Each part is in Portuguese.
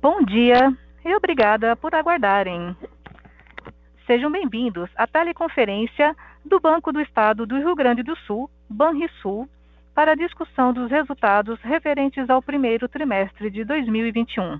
Bom dia e obrigada por aguardarem. Sejam bem-vindos à teleconferência do Banco do Estado do Rio Grande do Sul, Banrisul, para a discussão dos resultados referentes ao primeiro trimestre de 2021.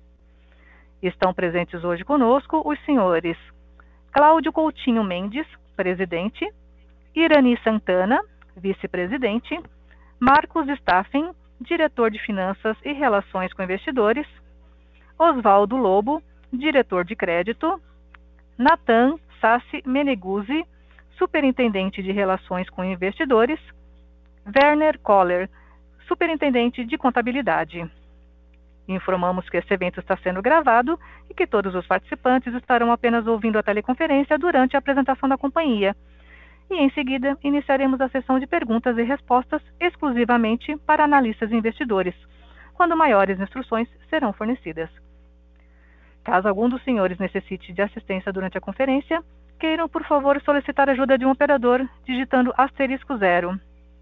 Estão presentes hoje conosco os senhores Cláudio Coutinho Mendes, presidente, Irani Santana, vice-presidente, Marcos Staffen, diretor de Finanças e Relações com Investidores, Oswaldo Lobo, diretor de Crédito, Natan Sassi Meneguzzi, superintendente de Relações com Investidores, Werner Koller, superintendente de Contabilidade. Informamos que esse evento está sendo gravado e que todos os participantes estarão apenas ouvindo a teleconferência durante a apresentação da companhia. E em seguida, iniciaremos a sessão de perguntas e respostas exclusivamente para analistas e investidores, quando maiores instruções serão fornecidas. Caso algum dos senhores necessite de assistência durante a conferência, queiram, por favor, solicitar a ajuda de um operador digitando *0.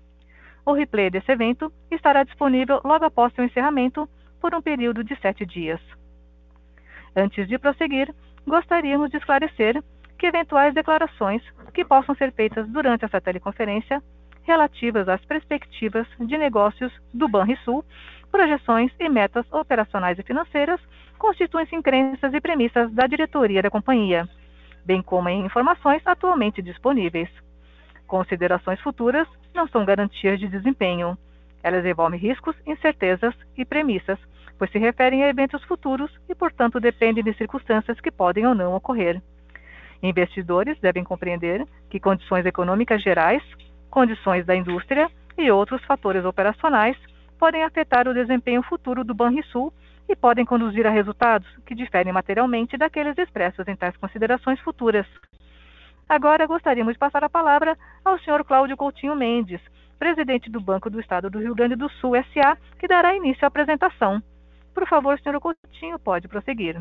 O replay desse evento estará disponível logo após seu encerramento por um período de 7 dias. Antes de prosseguir, gostaríamos de esclarecer que eventuais declarações que possam ser feitas durante essa teleconferência relativas às perspectivas de negócios do Banrisul, projeções e metas operacionais e financeiras constituem-se em crenças e premissas da diretoria da companhia, bem como em informações atualmente disponíveis. Considerações futuras não são garantias de desempenho. Elas envolvem riscos, incertezas e premissas, pois se referem a eventos futuros e, portanto, dependem de circunstâncias que podem ou não ocorrer. Investidores devem compreender que condições econômicas gerais, condições da indústria e outros fatores operacionais podem afetar o desempenho futuro do Banrisul e podem conduzir a resultados que diferem materialmente daqueles expressos em tais considerações futuras. Agora gostaríamos de passar a palavra ao Sr. Cláudio Coutinho Mendes, presidente do Banco do Estado do Rio Grande do Sul, S.A., que dará início à apresentação. Por favor, Sr. Coutinho, pode prosseguir.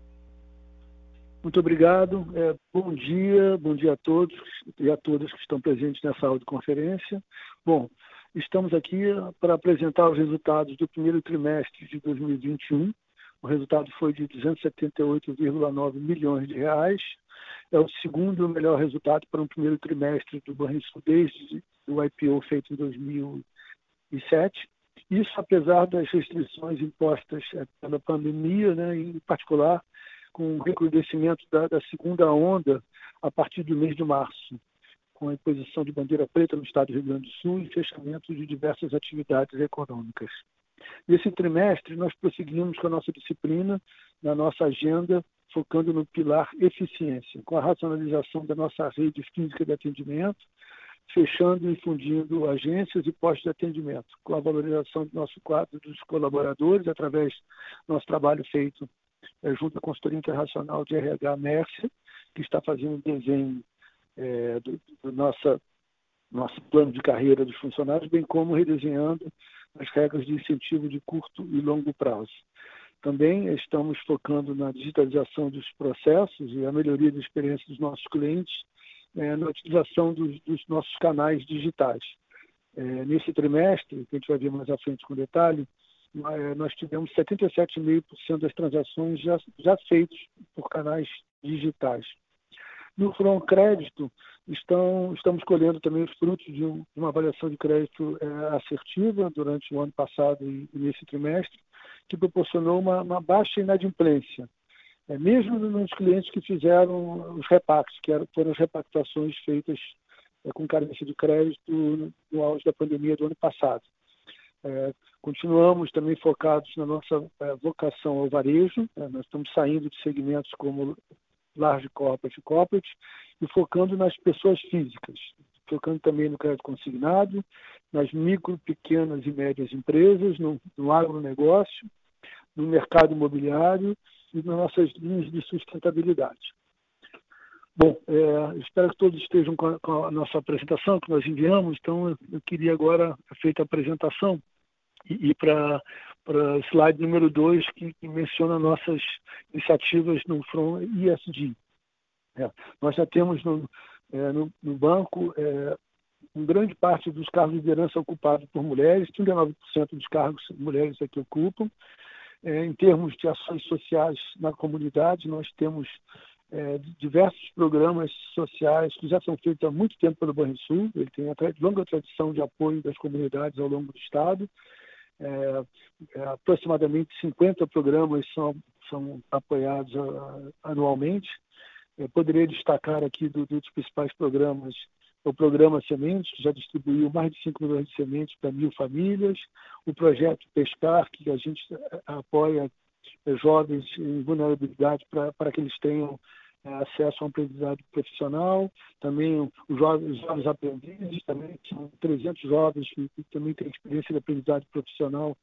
Muito obrigado. Bom dia a todos e a todas que estão presentes nessa audioconferência. Bom, estamos aqui para apresentar os resultados do primeiro trimestre de 2021. O resultado foi de 278,9 milhões de reais. É o segundo melhor resultado para um primeiro trimestre do Banrisul desde o IPO feito em 2007. Isso apesar das restrições impostas pela pandemia, né, em particular com o recrudescimento da segunda onda a partir do mês de março, com a imposição de bandeira preta no estado do Rio Grande do Sul e fechamento de diversas atividades econômicas. Nesse trimestre, nós prosseguimos com a nossa disciplina, na nossa agenda, focando no pilar eficiência, com a racionalização da nossa rede física de atendimento, fechando e fundindo agências e postos de atendimento, com a valorização do nosso quadro dos colaboradores, através do nosso trabalho feito junto à consultoria internacional de RH Mércia, que está fazendo um desenho do nosso plano de carreira dos funcionários, bem como redesenhando as regras de incentivo de curto e longo prazo. Também estamos focando na digitalização dos processos e a melhoria da experiência dos nossos clientes na utilização dos nossos canais digitais. Nesse trimestre, que a gente vai ver mais à frente com detalhe, nós tivemos 77,5% das transações já feitas por canais digitais. No Front Crédito, estamos colhendo também os frutos de uma avaliação de crédito assertiva durante o ano passado e nesse trimestre, que proporcionou uma baixa inadimplência, mesmo nos clientes que fizeram os repactos, foram as repactações feitas com carência de crédito no auge da pandemia do ano passado. Continuamos também focados na nossa vocação ao varejo, nós estamos saindo de segmentos como large corporate e focando nas pessoas físicas, focando também no crédito consignado, nas micro, pequenas e médias empresas, no agronegócio, no mercado imobiliário e nas nossas linhas de sustentabilidade. Bom, espero que todos estejam com a nossa apresentação que nós enviamos, então eu queria agora, feita a apresentação, ir para o slide número 2, que menciona nossas iniciativas no Front ESG. Nós já temos no banco uma grande parte dos cargos de liderança ocupados por mulheres, 39% dos cargos mulheres aqui ocupam, Em termos de ações sociais na comunidade, nós temos diversos programas sociais que já são feitos há muito tempo pelo Banrisul. Ele tem longa tradição de apoio das comunidades ao longo do Estado. Aproximadamente 50 programas são apoiados anualmente. Poderia destacar aqui dos principais programas o Programa Sementes, que já distribuiu mais de 5 milhões de sementes para 1.000 famílias, o Projeto Pescar, que a gente apoia jovens em vulnerabilidade para que eles tenham acesso a um aprendizado profissional, também os jovens aprendizes, também são 300 jovens que também têm experiência de aprendizado profissional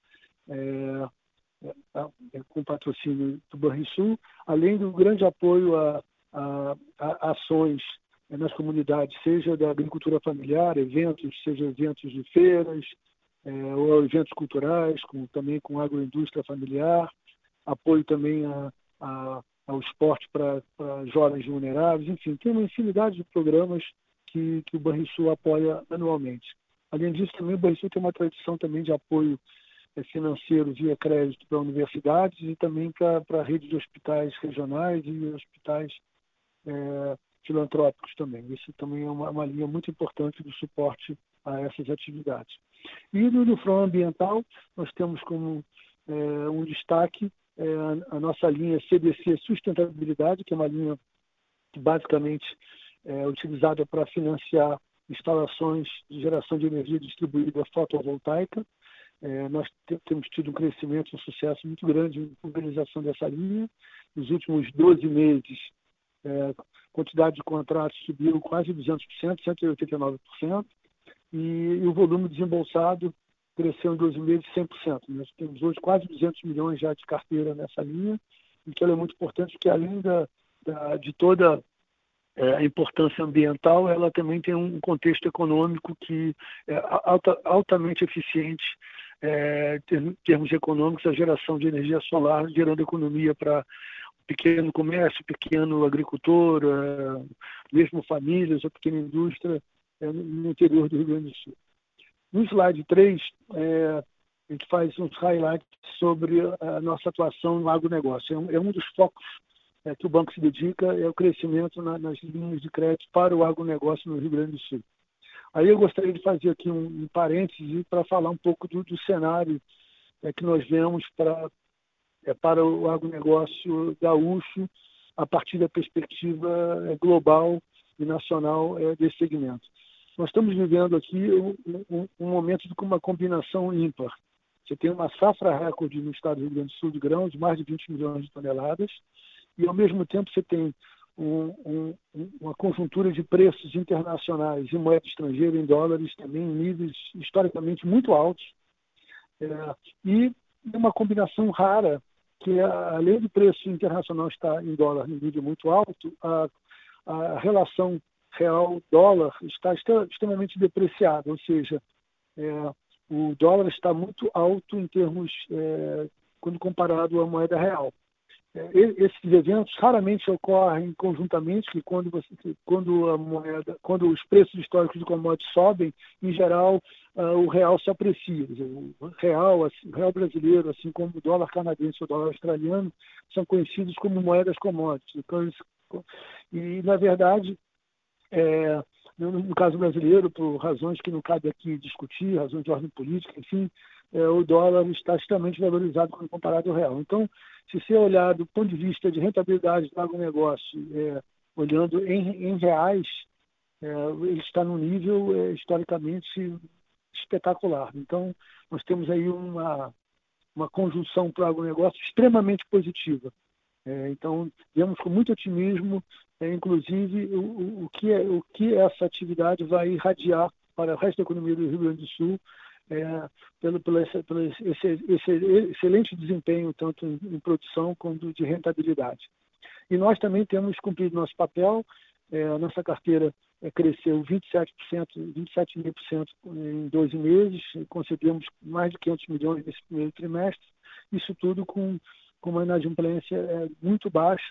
com patrocínio do Banrisul, além do grande apoio a ações nas comunidades, seja da agricultura familiar, seja eventos de feiras, ou eventos culturais, também com agroindústria familiar, apoio também ao esporte para jovens vulneráveis, enfim, tem uma infinidade de programas que o Banrisul apoia anualmente. Além disso, também o Banrisul tem uma tradição também de apoio financeiro via crédito para universidades e também para a rede de hospitais regionais e hospitais filantrópicos também. Isso também é uma linha muito importante do suporte a essas atividades. E no front ambiental, nós temos como um destaque a nossa linha CDC Sustentabilidade, que é uma linha que basicamente é utilizada para financiar instalações de geração de energia distribuída fotovoltaica. Nós temos tido um crescimento, um sucesso muito grande na organização dessa linha. Nos últimos 12 meses, a quantidade de contratos subiu quase 200%, 189%, e o volume desembolsado cresceu em 12 meses 100%. Nós temos hoje quase 200 milhões já de carteira nessa linha, e que ela é muito importante porque, além de toda a importância ambiental, ela também tem um contexto econômico que é altamente eficiente em termos econômicos, a geração de energia solar, gerando economia para pequeno comércio, pequeno agricultor, mesmo famílias ou pequena indústria no interior do Rio Grande do Sul. No slide 3, a gente faz uns highlights sobre a nossa atuação no agronegócio. É um dos focos que o banco se dedica, é o crescimento nas linhas de crédito para o agronegócio no Rio Grande do Sul. Aí eu gostaria de fazer aqui um parêntese para falar um pouco do cenário que nós vemos para o agronegócio gaúcho a partir da perspectiva global e nacional desse segmento. Nós estamos vivendo aqui um momento com uma combinação ímpar. Você tem uma safra recorde no estado do Rio Grande do Sul de grãos, de mais de 20 milhões de toneladas, e ao mesmo tempo você tem uma conjuntura de preços internacionais em moeda estrangeira, em dólares, também em níveis historicamente muito altos, e uma combinação rara, que além do preço internacional estar em dólar em nível muito alto, a relação real-dólar está extremamente depreciada, ou seja, o dólar está muito alto em termos, quando comparado à moeda real. Esses eventos raramente ocorrem conjuntamente, que quando os preços históricos de commodities sobem, em geral, o real se aprecia. O real brasileiro, assim como o dólar canadense ou o dólar australiano, são conhecidos como moedas commodities. Então, e, na verdade, no caso brasileiro, por razões que não cabe aqui discutir, razões de ordem política, enfim, o dólar está extremamente valorizado quando comparado ao real. Então, se você olhar do ponto de vista de rentabilidade do agronegócio, olhando em reais, ele está num nível historicamente espetacular. Então, nós temos aí uma conjunção para o agronegócio extremamente positiva. Então, vemos com muito otimismo, inclusive, o que essa atividade vai irradiar para o resto da economia do Rio Grande do Sul, pelo esse excelente desempenho, tanto em produção quanto de rentabilidade. E nós também temos cumprido nosso papel. A nossa carteira cresceu 27,5% em 12 meses, concedemos mais de 500 milhões nesse primeiro trimestre, isso tudo com uma inadimplência muito baixa,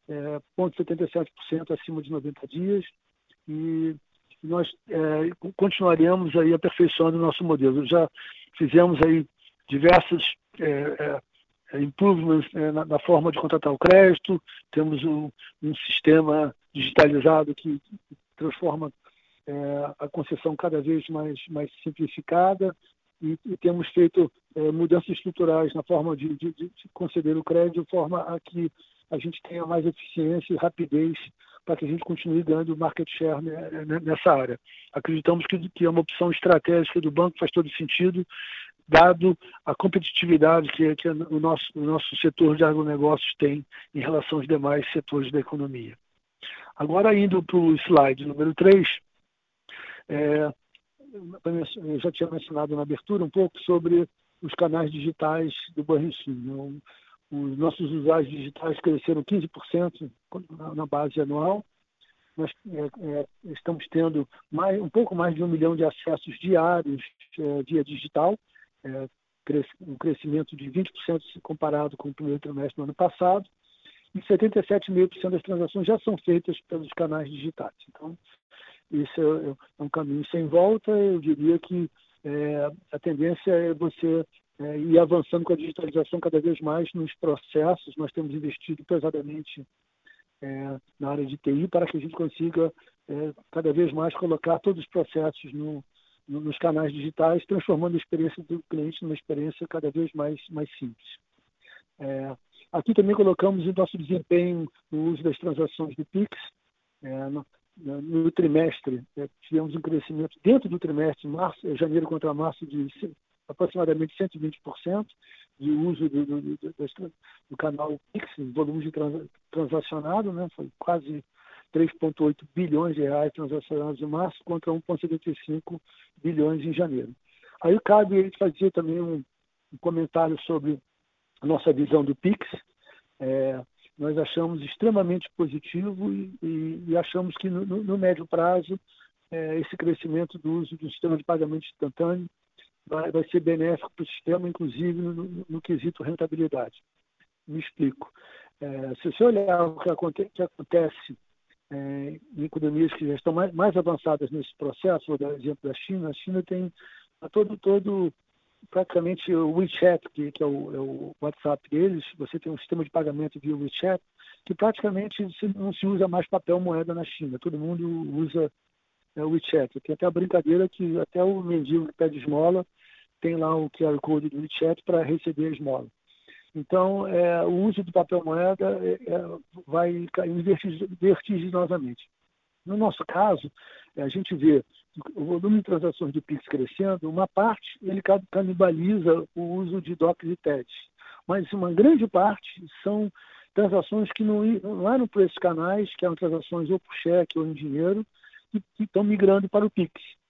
0,77% acima de 90 dias, e nós continuaremos aí aperfeiçoando o nosso modelo. Já fizemos aí diversas improvements na forma de contratar o crédito, temos um sistema digitalizado que transforma a concessão cada vez mais simplificada e temos feito mudanças estruturais na forma de conceder o crédito, de forma a que a gente tenha mais eficiência e rapidez para que a gente continue ganhando market share nessa área. Acreditamos que é uma opção estratégica do banco, faz todo sentido, dado a competitividade que o nosso setor de agronegócios tem em relação aos demais setores da economia. Agora, indo para o slide número 3, eu já tinha mencionado na abertura um pouco sobre os canais digitais do Banrisul. Os nossos usuários digitais cresceram 15% na base anual. Nós estamos tendo um pouco mais de 1 milhão de acessos diários via digital, um crescimento de 20% se comparado com o primeiro trimestre do ano passado, e 77,5% das transações já são feitas pelos canais digitais. Então, isso é um caminho sem volta. Eu diria que a tendência é você ir avançando com a digitalização cada vez mais nos processos. Nós temos investido pesadamente na área de TI para que a gente consiga cada vez mais colocar todos os processos nos canais digitais, transformando a experiência do cliente numa experiência cada vez mais simples. Aqui também colocamos o nosso desempenho no uso das transações do Pix. No trimestre, tivemos um crescimento dentro do trimestre, janeiro contra março, de aproximadamente 120% de uso do canal Pix, volume de transacionado, né? Foi quase 3,8 bilhões de reais transacionados em março contra 1,75 bilhões em janeiro. Aí cabe a gente fazer também um comentário sobre a nossa visão do Pix. Nós achamos extremamente positivo e achamos que no médio prazo esse crescimento do uso do sistema de pagamento instantâneo vai ser benéfico para o sistema, inclusive no quesito rentabilidade. Me explico. Se você olhar o que acontece em economias que já estão mais avançadas nesse processo, vou dar o exemplo da China. A China tem praticamente o WeChat, que é o WhatsApp deles. Você tem um sistema de pagamento via WeChat, que praticamente não se usa mais papel moeda na China. Todo mundo usa o WeChat. Tem até a brincadeira que até o mendigo que pede esmola tem lá o QR Code do WeChat para receber a esmola. Então, o uso do papel moeda vai cair vertiginosamente. No nosso caso, a gente vê o volume de transações do Pix crescendo. Uma parte, ele canibaliza o uso de DOCs e TEDs. Mas uma grande parte são transações que não eram por esses canais, que eram transações ou por cheque ou em dinheiro, que estão migrando para o Pix.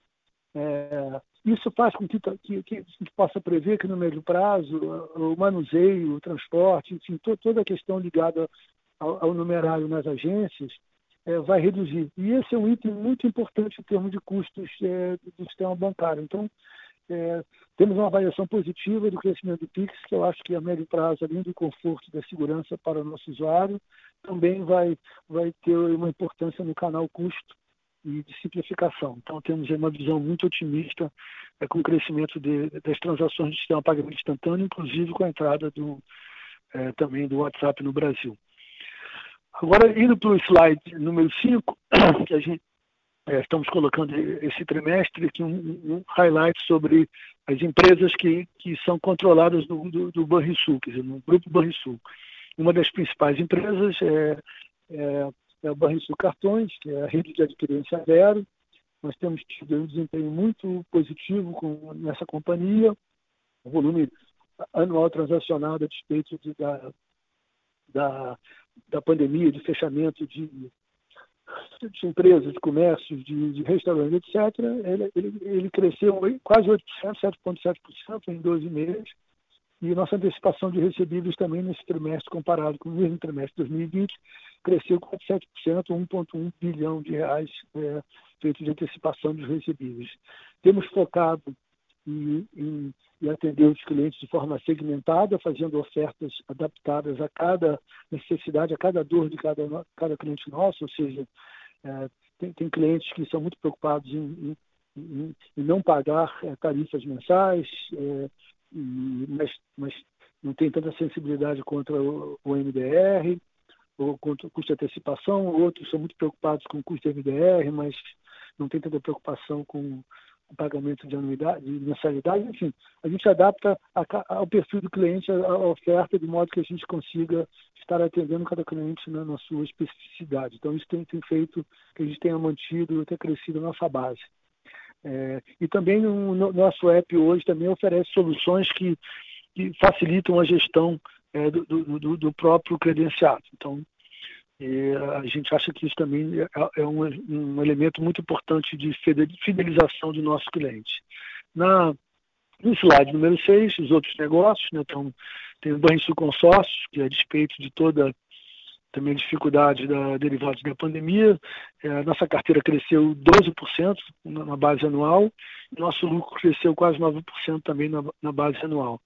Isso faz com que a gente possa prever que no médio prazo o manuseio, o transporte, enfim, toda a questão ligada ao numerário nas agências vai reduzir. E esse é um item muito importante em termos de custos do sistema bancário. Então, temos uma avaliação positiva do crescimento do Pix, que eu acho que a médio prazo, além do conforto e da segurança para o nosso usuário, também vai ter uma importância no canal custo e de simplificação. Então, temos uma visão muito otimista com o crescimento das transações de sistema de pagamento instantâneo, inclusive com a entrada também do WhatsApp no Brasil. Agora, indo para o slide número 5, que a gente estamos colocando esse trimestre aqui um highlight sobre as empresas que são controladas do Banrisul, quer dizer, no grupo Banrisul. Uma das principais empresas é o Banrisul Cartões, que é a rede de adquirência zero. Nós temos tido um desempenho muito positivo nessa companhia. O volume anual transacionado a despeito da pandemia, de fechamento de empresas, de comércios, de restaurantes, etc., ele cresceu quase 8%, 7,7% em 12 meses. E nossa antecipação de recebíveis também nesse trimestre, comparado com o mesmo trimestre de 2020, cresceu com 7%, 1,1 bilhão de reais feito de antecipação dos recebíveis. Temos focado em atender os clientes de forma segmentada, fazendo ofertas adaptadas a cada necessidade, a cada dor de cada cliente nosso, ou seja, tem clientes que são muito preocupados em não pagar tarifas mensais, mas não tem tanta sensibilidade contra o MDR, ou contra o custo de antecipação, outros são muito preocupados com o custo de MDR, mas não tem tanta preocupação com o pagamento de anuidade, de mensalidade. Enfim, a gente adapta ao perfil do cliente a oferta de modo que a gente consiga estar atendendo cada cliente na sua especificidade. Então, isso tem feito que a gente tenha mantido, até crescido a nossa base. E também o nosso app hoje também oferece soluções que facilitam a gestão do próprio credenciado. Então, a gente acha que isso também é um elemento muito importante de fidelização do nosso cliente. No slide número 6, os outros negócios, né? Então, tem o Banrisul Consórcios, que a despeito de toda também a dificuldade derivados da pandemia, nossa carteira cresceu 12% na base anual, e nosso lucro cresceu quase 9% também na base anual.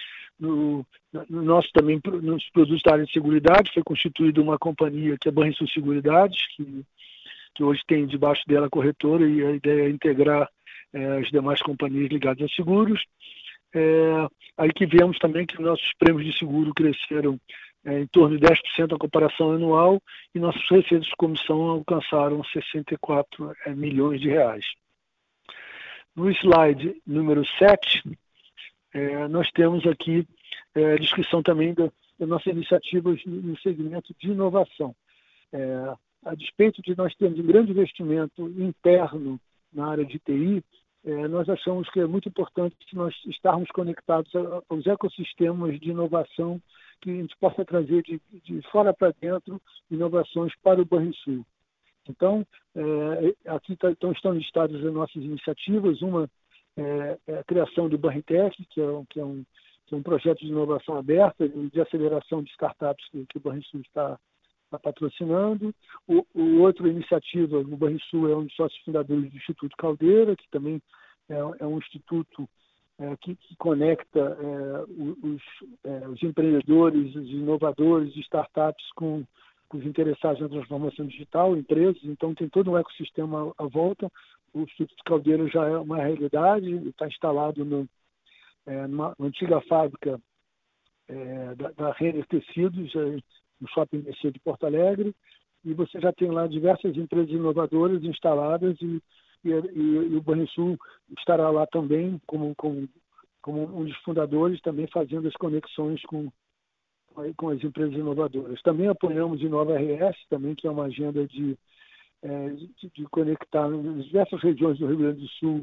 Também nos produtos da área de seguridade foi constituída uma companhia que é a Banrisul Seguridades, que hoje tem debaixo dela a corretora, e a ideia é integrar as demais companhias ligadas a seguros. Aí que vemos também que nossos prêmios de seguro cresceram em torno de 10% a comparação anual, e nossos receitos de comissão alcançaram 64 milhões de reais. No slide número 7, nós temos aqui a descrição também das nossas iniciativas no segmento de inovação. A despeito de nós termos um grande investimento interno na área de TI, nós achamos que é muito importante que nós estarmos conectados aos ecossistemas de inovação, que a gente possa trazer de fora para dentro inovações para o Banrisul. Então, aqui estão listadas as nossas iniciativas. Uma é a criação do Banritec, que é um projeto de inovação aberta, de aceleração de startups que o Banrisul está patrocinando. Outra iniciativa no Banrisul é um dos sócios fundadores do Instituto Caldeira, que também é um instituto que conecta os empreendedores, os inovadores, os startups com os interessados na transformação digital, empresas. Então, tem todo um ecossistema à volta. O Instituto Caldeira já é uma realidade, está instalado numa antiga fábrica da Renner Tecidos, no Shopping BC de Porto Alegre, e você já tem lá diversas empresas inovadoras instaladas, e o Banrisul estará lá também como um dos fundadores, também fazendo as conexões com as empresas inovadoras. Também apoiamos Inova RS, também, que é uma agenda de conectar nas diversas regiões do Rio Grande do Sul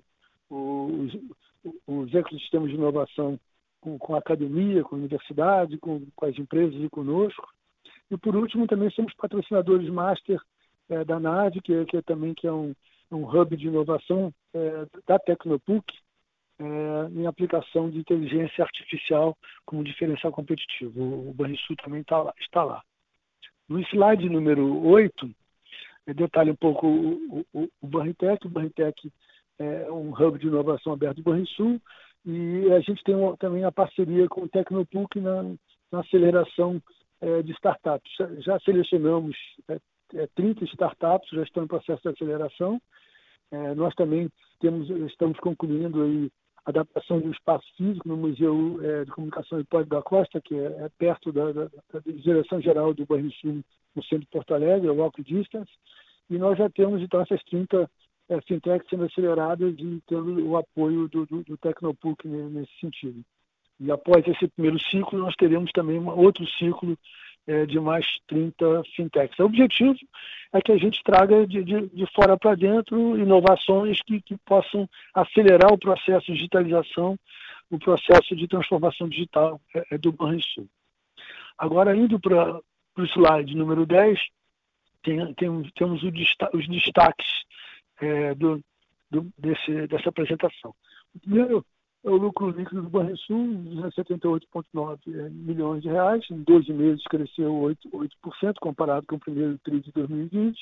os ecossistemas de inovação com a academia, com a universidade, com as empresas e conosco. E, por último, também somos patrocinadores master da NAVE, que é um hub de inovação da Tecnopuc, em aplicação de inteligência artificial como diferencial competitivo. O Banrisul também está lá. No slide número 8, detalha um pouco o Banritec. O Banritec é um hub de inovação aberto do Banrisul, e a gente tem também a parceria com o Tecnopuc na aceleração de startups. Já selecionamos 30 startups, já estão em processo de aceleração. Nós também estamos concluindo aí a adaptação de um espaço físico no Museu de Comunicação Hipólito da Costa, que é perto da direção-geral do Banrisul, no centro de Porto Alegre, o Walk Distance, e nós já temos, então, essas 30 fintechs sendo aceleradas e tendo o apoio do Tecnopuc nesse sentido. E após esse primeiro ciclo, nós teremos também outro ciclo de mais 30 fintechs. O objetivo é que a gente traga de fora para dentro inovações que possam acelerar o processo de digitalização, o processo de transformação digital do Banrisul. Agora, indo para o slide número 10, temos os destaques dessa apresentação. O primeiro é o lucro líquido do Banrisul, 278,9 milhões de reais. Em 12 meses cresceu 8% comparado com o primeiro TRI de 2020.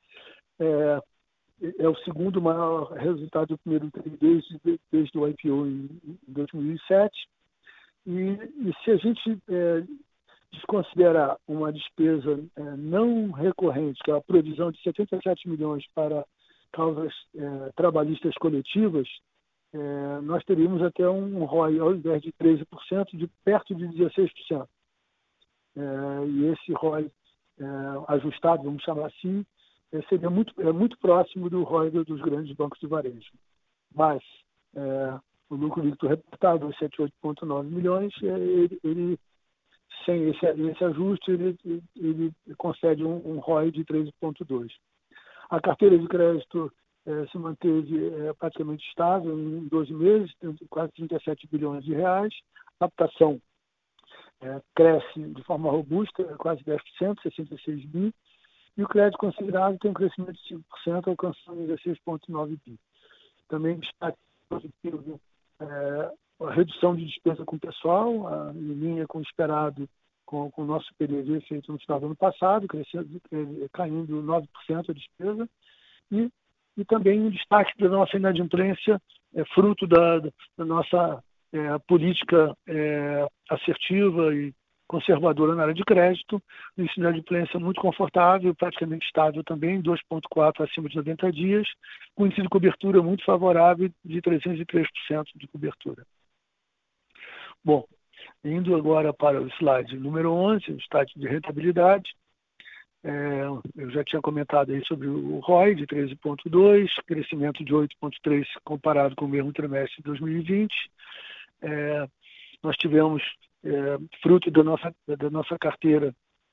É o segundo maior resultado do primeiro TRI desde o IPO em 2007. E se a gente desconsiderar uma despesa não recorrente, que é a provisão de 77 milhões para causas trabalhistas coletivas, nós teríamos até um ROI, ao invés de 13%, de perto de 16%. E esse ROI ajustado, vamos chamar assim, seria muito próximo do ROI dos grandes bancos de varejo. Mas o lucro líquido reportado, 78,9 milhões, ele sem esse ajuste, ele concede um ROI de 13,2. A carteira de crédito se manteve praticamente estável em 12 meses, quase 37 bilhões de reais. A captação cresce de forma robusta, quase 10%, 66 bi. E o crédito considerado tem um crescimento de 5%, alcançando 16,9 bi. Também está positivo a redução de despesa com o pessoal, em linha com o esperado com o nosso PDD feito no final do ano passado, caindo 9% a despesa. E também um destaque da nossa inadimplência, fruto da nossa política assertiva e conservadora na área de crédito. Isso de inadimplência muito confortável, praticamente estável também, 2,4 acima de 90 dias, com índice de cobertura muito favorável de 303% de cobertura. Bom, indo agora para o slide número 11, o estágio de rentabilidade. Eu já tinha comentado aí sobre o ROI de 13,2, crescimento de 8,3 comparado com o mesmo trimestre de 2020. Nós tivemos, fruto da nossa carteira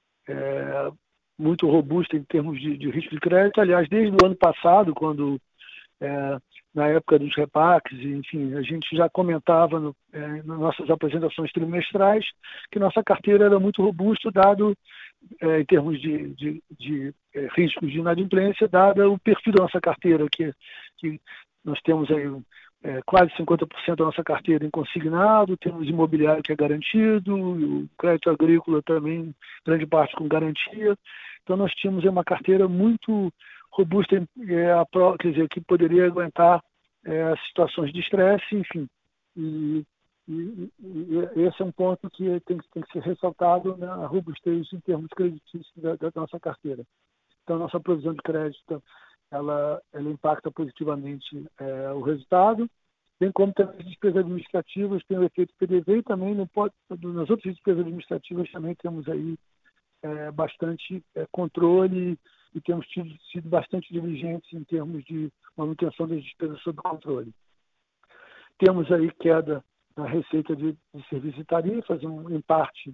muito robusta em termos de risco de crédito. Aliás, desde o ano passado, quando na época dos repaques, enfim, a gente já comentava nas nossas apresentações trimestrais que nossa carteira era muito robusta, dado em termos de riscos de inadimplência, dado o perfil da nossa carteira, que nós temos aí quase 50% da nossa carteira em consignado, temos imobiliário que é garantido, o crédito agrícola também, grande parte com garantia. Então, nós tínhamos uma carteira muito robusta, quer dizer, que poderia aguentar situações de estresse, enfim. E esse é um ponto que tem que ser ressaltado na robustez em termos creditícios da nossa carteira. Então, nossa provisão de crédito, ela impacta positivamente o resultado, bem como também as despesas administrativas têm o efeito PDV, e também nas outras despesas administrativas também temos aí bastante controle e temos sido bastante diligentes em termos de manutenção das despesas sob controle. Temos aí queda na receita de serviços e tarifas, em parte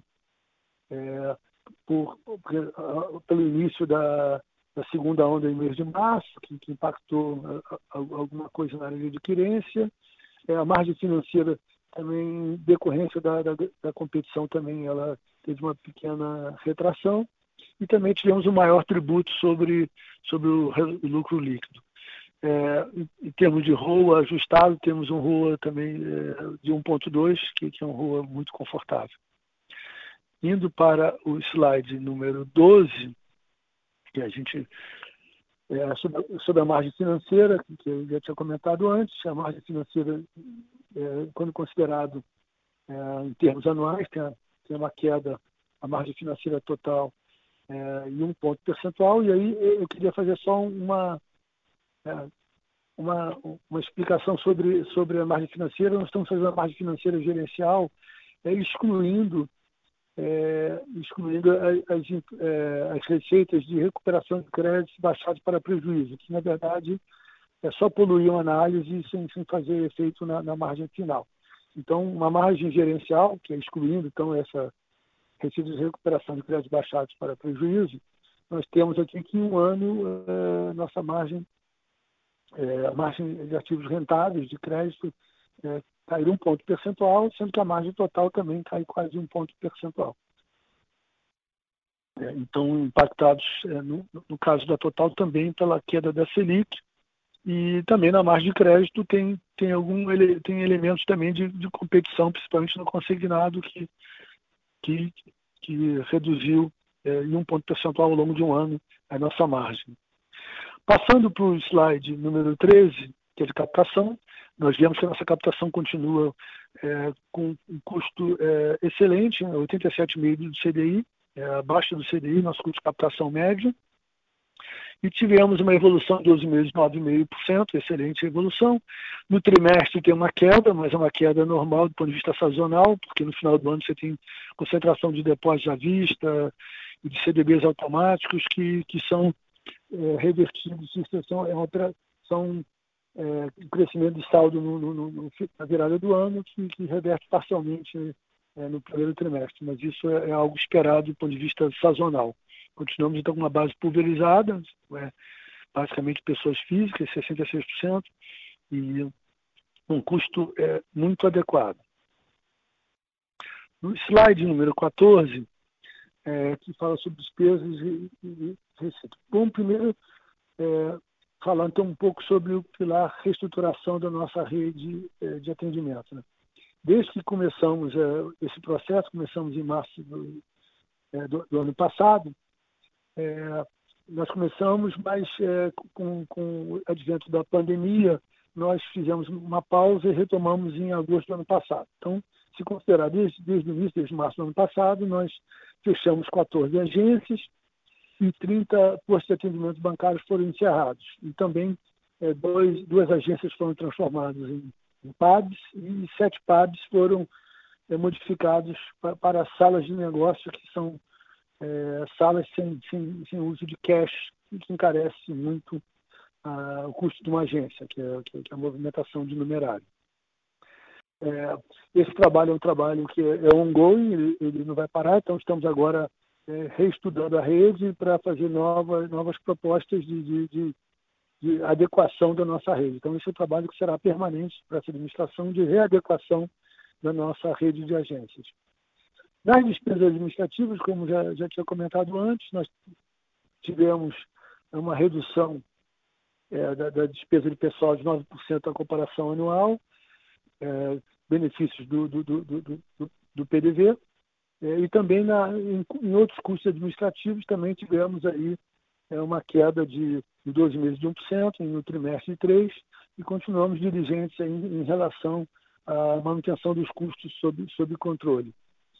pelo início da segunda onda em mês de março, que impactou alguma coisa na área de adquirência. A margem financeira também, decorrência da competição, também ela teve uma pequena retração. E também tivemos um maior tributo sobre o lucro líquido. Em termos de ROA ajustado, temos um ROA também de 1,2, que é um ROA muito confortável. Indo para o slide número 12, que a gente sobre a margem financeira, que eu já tinha comentado antes. A margem financeira, quando considerado em termos anuais, tem uma queda, a margem financeira total em 1 ponto percentual. E aí eu queria fazer só uma explicação sobre a margem financeira. Nós estamos fazendo a margem financeira gerencial excluindo as receitas de recuperação de créditos baixados para prejuízo, que na verdade só poluíam a análise sem fazer efeito na margem final. Então, uma margem gerencial, que é excluindo então essa receita de recuperação de créditos baixados para prejuízo, nós temos aqui que em um ano nossa margem, a margem de ativos rentáveis de crédito cair 1 ponto percentual, sendo que a margem total também cai quase 1 ponto percentual. Então, impactados, no caso da total, também pela queda da Selic, e também na margem de crédito tem elementos também de competição, principalmente no consignado, que reduziu em 1 ponto percentual ao longo de um ano a nossa margem. Passando para o slide número 13, que é de captação, nós vemos que a nossa captação continua com um custo excelente, 87,5% do CDI, abaixo do CDI, nosso custo de captação médio. e tivemos uma evolução de 12 meses, 9,5%, excelente evolução. No trimestre tem uma queda, mas é uma queda normal do ponto de vista sazonal, porque no final do ano você tem concentração de depósitos à vista e de CDBs automáticos que são revertidos, são um crescimento de saldo na virada do ano que reverte parcialmente no primeiro trimestre, mas isso é algo esperado do ponto de vista sazonal. Continuamos, então, com uma base pulverizada, basicamente pessoas físicas, 66%, e um custo muito adequado. No slide número 14, que fala sobre despesas e receita. Bom, primeiro, falando então um pouco sobre o pilar reestruturação da nossa rede de atendimento, né? Desde que começamos esse processo, começamos em março do ano passado, nós começamos, mas com o advento da pandemia, nós fizemos uma pausa e retomamos em agosto do ano passado. Então, se considerar desde o início, desde março do ano passado, nós fechamos 14 agências e 30 postos de atendimento bancários foram encerrados. E também duas agências foram transformadas em PABs e 7 PABs foram modificados para salas de negócio, que são salas sem uso de cash, que encarece muito o custo de uma agência, que é a movimentação de numerário. Esse trabalho é um trabalho que é ongoing, ele não vai parar, então estamos agora reestudando a rede para fazer novas propostas de adequação da nossa rede. Então, esse é um trabalho que será permanente para essa administração de readequação da nossa rede de agências. Nas despesas administrativas, como já tinha comentado antes, nós tivemos uma redução da despesa de pessoal de 9% à comparação anual, benefícios do PDV, e também em outros custos administrativos também tivemos aí uma queda de 12 meses de 1%, no trimestre de 3%, e continuamos diligentes em relação à manutenção dos custos sob controle.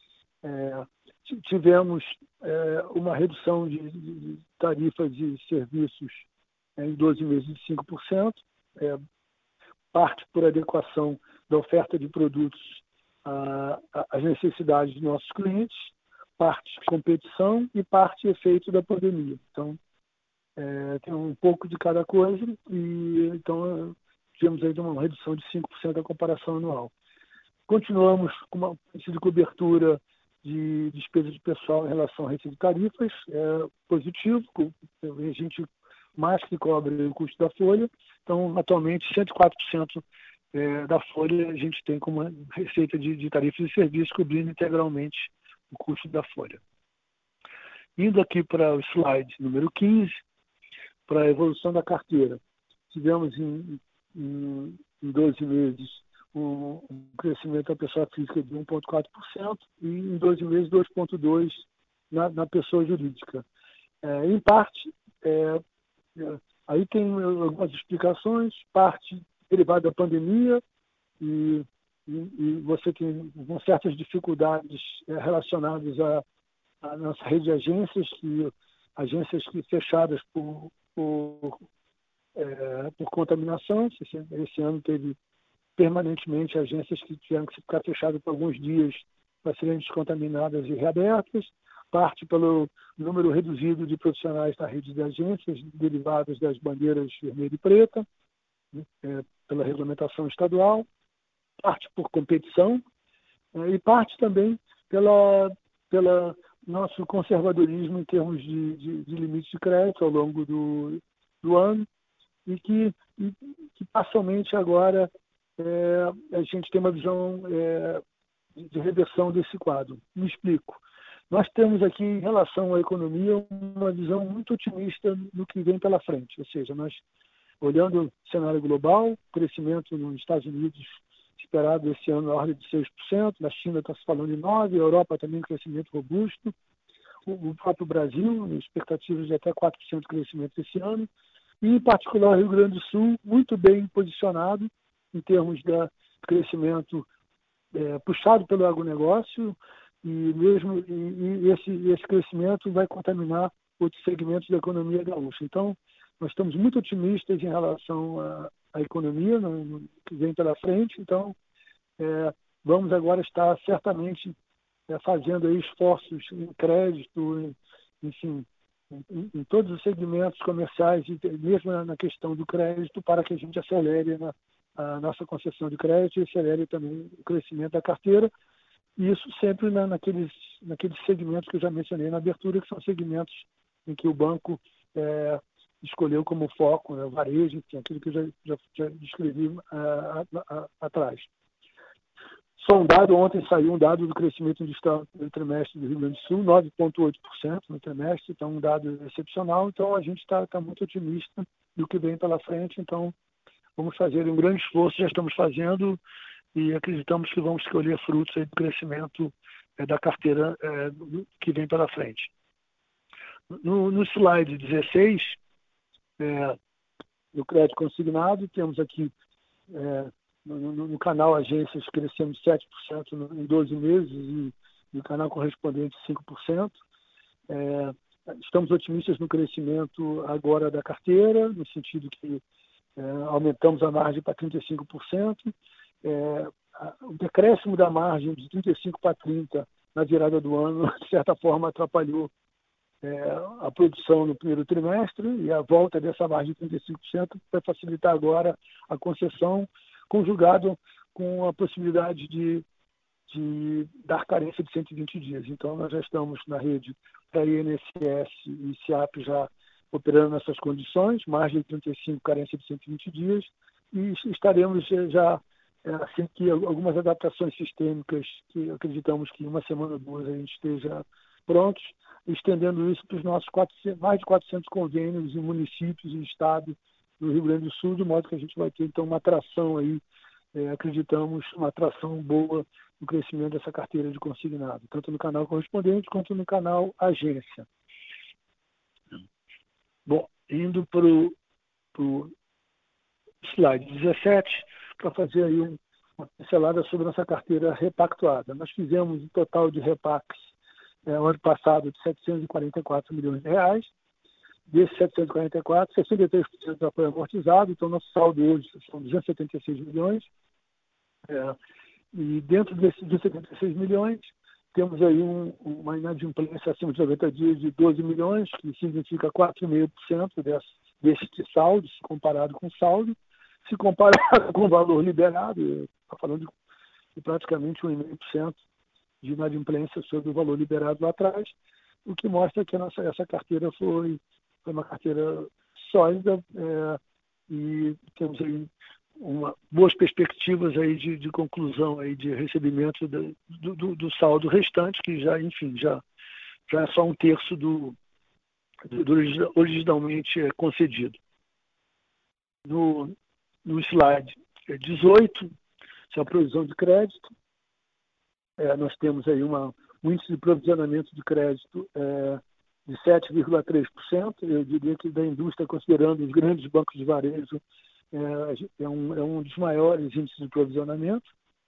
Tivemos uma redução de tarifas de serviços em 12 meses de 5%, parte por adequação da oferta de produtos às necessidades dos nossos clientes, parte competição e parte efeito da pandemia. Então, tem um pouco de cada coisa e então tivemos aí uma redução de 5% da comparação anual. Continuamos com uma política de cobertura de despesas de pessoal em relação à rede de tarifas, positivo, a gente mais que cobre o custo da folha. Então, atualmente, 104% da folha a gente tem como receita de tarifas e serviços cobrindo integralmente o custo da folha. Indo aqui para o slide número 15, para a evolução da carteira. Tivemos em 12 meses um crescimento da pessoa física de 1,4% e em 12 meses 2,2% na pessoa jurídica. Em parte, aí tem algumas explicações, parte derivada da pandemia e você tem certas dificuldades relacionadas à nossa rede de agências que fechadas por contaminação. Esse ano teve permanentemente agências que tiveram que ficar fechadas por alguns dias para serem descontaminadas e reabertas, parte pelo número reduzido de profissionais da rede de agências derivados das bandeiras vermelha e preta, pela regulamentação estadual, parte por competição e parte também pela nosso conservadorismo em termos de limites de crédito ao longo do ano e que parcialmente agora a gente tem uma visão de reversão desse quadro. Me explico. Nós temos aqui, em relação à economia, uma visão muito otimista do que vem pela frente. Ou seja, nós, olhando o cenário global, crescimento nos Estados Unidos esperado esse ano na ordem de 6%, na China está se falando de 9%, a Europa também um crescimento robusto, o próprio Brasil, expectativas de até 4% de crescimento esse ano, e, em particular, o Rio Grande do Sul, muito bem posicionado em termos de crescimento puxado pelo agronegócio, e esse crescimento vai contaminar outros segmentos da economia gaúcha. Então, nós estamos muito otimistas em relação à economia no que vem pela frente, então vamos agora estar certamente fazendo aí esforços em crédito, enfim, em todos os segmentos comerciais, e mesmo na questão do crédito, para que a gente acelere a nossa concessão de crédito e acelere também o crescimento da carteira. E isso sempre naqueles segmentos que eu já mencionei na abertura, que são segmentos em que o banco escolheu como foco, né, o varejo, enfim, aquilo que eu já descrevi atrás. Só ontem saiu um dado do crescimento industrial no trimestre do Rio Grande do Sul, 9,8% no trimestre, então um dado excepcional. Então a gente está muito otimista do que vem pela frente, então vamos fazer um grande esforço, já estamos fazendo, e acreditamos que vamos colher frutos aí do crescimento da carteira que vem pela frente. No slide 16, no crédito consignado, temos aqui no canal agências crescemos 7% em 12 meses e no canal correspondente 5%. Estamos otimistas no crescimento agora da carteira, no sentido que aumentamos a margem para 35%. O decréscimo da margem de 35% para 30% na virada do ano, de certa forma, atrapalhou a produção no primeiro trimestre, e a volta dessa margem de 35% vai facilitar agora a concessão, conjugado com a possibilidade de dar carência de 120 dias. Então, nós já estamos na rede da INSS e SIAP já operando nessas condições, margem de 35, carência de 120 dias, e estaremos já, assim que algumas adaptações sistêmicas, que acreditamos que em uma semana ou duas a gente esteja prontos, estendendo isso para os nossos mais de 400 convênios em municípios e estado do Rio Grande do Sul, de modo que a gente vai ter, então, uma atração aí, acreditamos, uma atração boa no crescimento dessa carteira de consignado, tanto no canal correspondente quanto no canal agência. Bom, indo para o slide 17, para fazer aí uma pincelada sobre nossa carteira repactuada. Nós fizemos um total de repaques ano passado de 744 milhões de reais. Desses 744, 63% já foi amortizado, então nosso saldo hoje são 276 milhões. E dentro desses 276 milhões, temos aí uma inadimplência acima de 90 dias de 12 milhões, que significa 4,5% deste saldo, se comparado com o saldo. Se comparado com o valor liberado, está falando de praticamente 1,5% de inadimplência sobre o valor liberado lá atrás, o que mostra que essa carteira foi uma carteira sólida, e temos aí boas perspectivas aí de conclusão aí de recebimento do saldo restante, que já, enfim, já é só um terço do originalmente concedido. No slide 18, isso é a provisão de crédito. Nós temos aí um índice de provisionamento de crédito de 7,3%. Eu diria que da indústria, considerando os grandes bancos de varejo, é um dos maiores índices de provisionamento.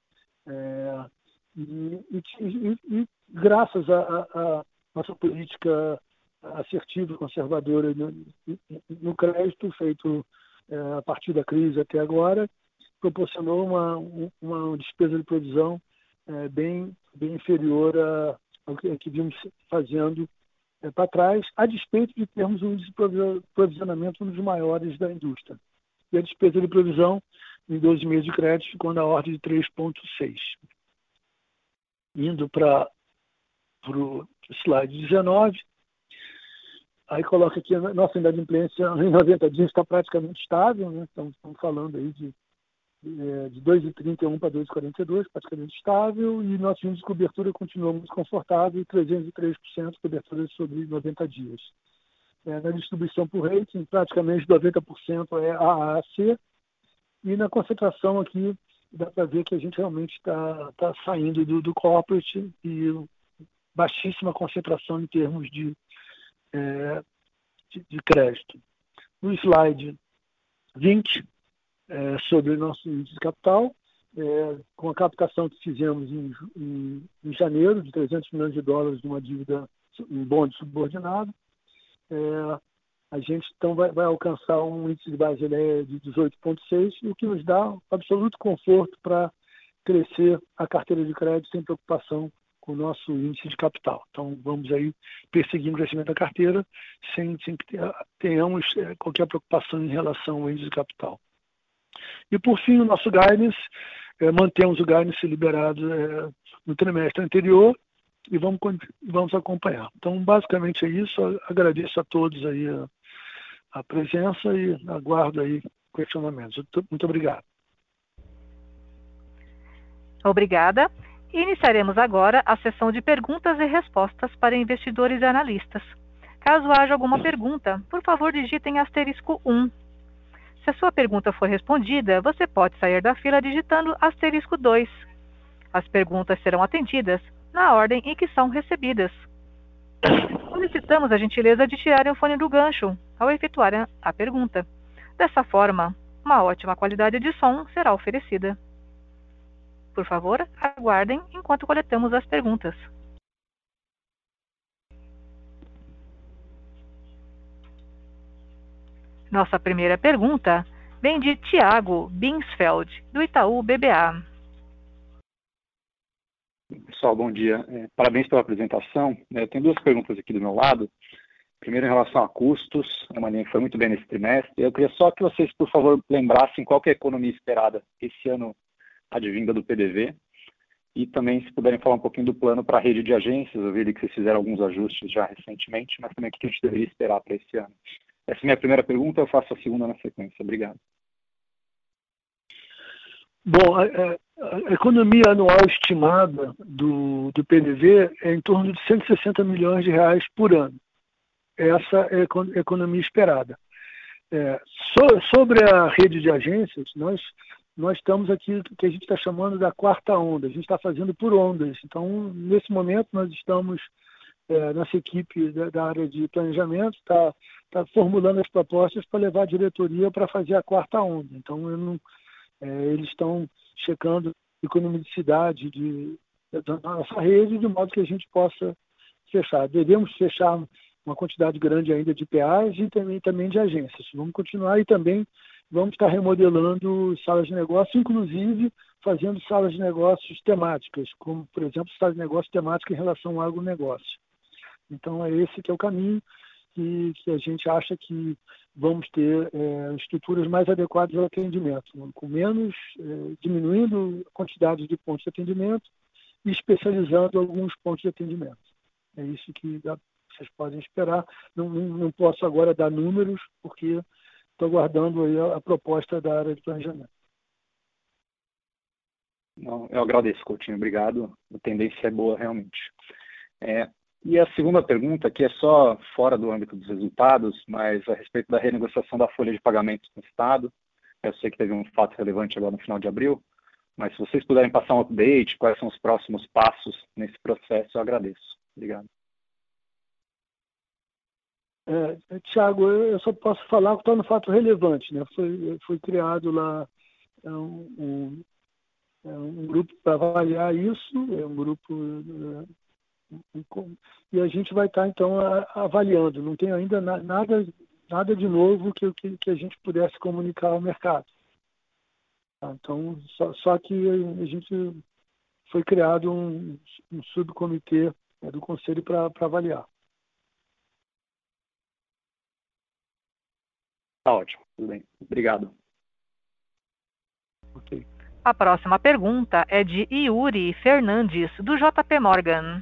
E graças à nossa política assertiva e conservadora no crédito, feito a partir da crise até agora, proporcionou uma despesa de provisão bem inferior ao que vimos fazendo para trás, a despeito de termos um índice de provisionamento um dos maiores da indústria. E a despesa de provisão em 12 meses de crédito ficou na ordem de 3,6. Indo para o slide 19, aí coloca aqui a nossa inadimplência em 90 dias está praticamente estável, né? Estamos falando aí de 2,31 para 2,42, praticamente estável, e nosso índice de cobertura continua muito confortável, 303% de cobertura sobre 90 dias. Na distribuição por rating, praticamente 90% é AAC, e na concentração aqui, dá para ver que a gente realmente está saindo do corporate, e baixíssima concentração em termos de crédito. No slide 20, sobre o nosso índice de capital, com a captação que fizemos em janeiro, de 300 milhões de dólares de uma dívida, um bonde subordinado, a gente então vai alcançar um índice de Basileia de 18,6, o que nos dá absoluto conforto para crescer a carteira de crédito sem preocupação com o nosso índice de capital. Então, vamos aí perseguindo o crescimento da carteira sem que tenhamos qualquer preocupação em relação ao índice de capital. E, por fim, o nosso guidance, mantemos o guidance liberado no trimestre anterior e vamos acompanhar. Então, basicamente é isso. Agradeço a todos aí a presença e aguardo aí questionamentos. Muito obrigado. Obrigada. Iniciaremos agora a sessão de perguntas e respostas para investidores e analistas. Caso haja alguma pergunta, por favor digitem *1. Se a sua pergunta for respondida, você pode sair da fila digitando *2. As perguntas serão atendidas na ordem em que são recebidas. Solicitamos a gentileza de tirarem o fone do gancho ao efetuar a pergunta. Dessa forma, uma ótima qualidade de som será oferecida. Por favor, aguardem enquanto coletamos as perguntas. Nossa primeira pergunta vem de Thiago Binsfeld, do Itaú BBA. Pessoal, bom dia. Parabéns pela apresentação. Eu tenho duas perguntas aqui do meu lado. Primeiro, em relação a custos, é uma linha que foi muito bem nesse trimestre. Eu queria só que vocês, por favor, lembrassem qual que é a economia esperada esse ano advinda do PDV. E também, se puderem falar um pouquinho do plano para a rede de agências. Eu vi que vocês fizeram alguns ajustes já recentemente, mas também o que a gente deveria esperar para esse ano. Essa é a minha primeira pergunta, eu faço a segunda na sequência. Obrigado. Bom, a economia anual estimada do PDV é em torno de 160 milhões de reais por ano. Essa é a economia esperada. Sobre a rede de agências, nós estamos aqui, o que a gente está chamando da quarta onda. A gente está fazendo por ondas. Então, nesse momento, nós estamos, nossa equipe da área de planejamento está formulando as propostas para levar a diretoria para fazer a quarta onda. Então, eles estão checando a economicidade da nossa rede, de modo que a gente possa fechar. Devemos fechar uma quantidade grande ainda de PAs e também de agências. Vamos continuar e também vamos estar remodelando salas de negócio, inclusive fazendo salas de negócios temáticas, como, por exemplo, salas de negócio temática em relação ao agronegócio. Então, é esse que é o caminho que a gente acha que vamos ter estruturas mais adequadas ao atendimento, com menos, diminuindo a quantidade de pontos de atendimento e especializando alguns pontos de atendimento. É isso que vocês podem esperar. Não posso agora dar números, porque estou aguardando aí a proposta da área de planejamento. Não, eu agradeço, Coutinho. Obrigado. A tendência é boa, realmente. E a segunda pergunta, que é só fora do âmbito dos resultados, mas a respeito da renegociação da folha de pagamentos no Estado. Eu sei que teve um fato relevante agora no final de abril, mas se vocês puderem passar um update, quais são os próximos passos nesse processo, eu agradeço. Obrigado. Tiago, eu só posso falar que está no fato relevante, né? Foi criado lá um grupo para avaliar isso, um grupo e a gente vai estar então avaliando. Não tem ainda nada de novo que a gente pudesse comunicar ao mercado. Então, só que a gente foi criado um subcomitê do Conselho para avaliar. Tá ótimo, tudo bem. Obrigado. Ok. A próxima pergunta é de Yuri Fernandes, do JP Morgan.